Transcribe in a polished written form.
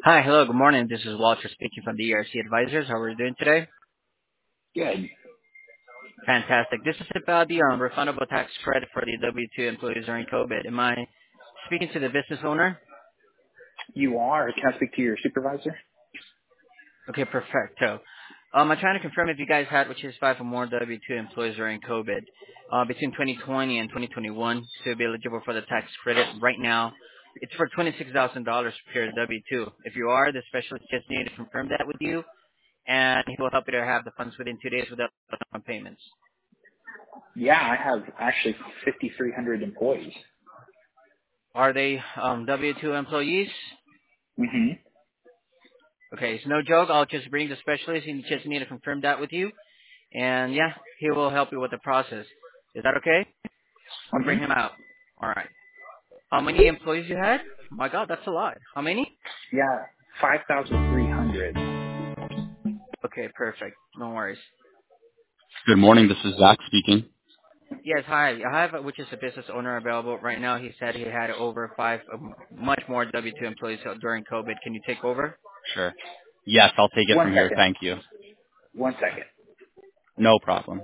Hi, hello, good morning. This is Walter speaking from the ERC Advisors. How are you doing today? Good. Fantastic. This is about the refundable tax credit for the W-2 employees during COVID. Am I speaking to the business owner? You are. Can I speak to your supervisor? Okay, perfecto. I'm trying to confirm if you guys had, which is five or more W-2 employees during COVID between 2020 and 2021 to be eligible for the tax credit. Right now, it's for $26,000 per W-2. If you are, the specialist just need to confirm that with you, and he will help you to have the funds within 2 days without payments. Yeah, I have actually 5,300 employees. Are they W-2 employees? Mm-hmm. Okay, it's no joke. I'll just bring the specialist and just need to confirm that with you. And yeah, he will help you with the process. Is that okay? I'll Mm-hmm. bring him out. All right. How many employees you had? My God, that's a lot. How many? Yeah, 5,300. Okay, perfect. No worries. Good morning. This is Zach speaking. Yes, hi. I have, which is a business owner available right now. He said he had over five, much more W-2 employees during COVID. Can you take over? Sure. Yes, I'll take it One from here. second. Thank you. One second. No problem.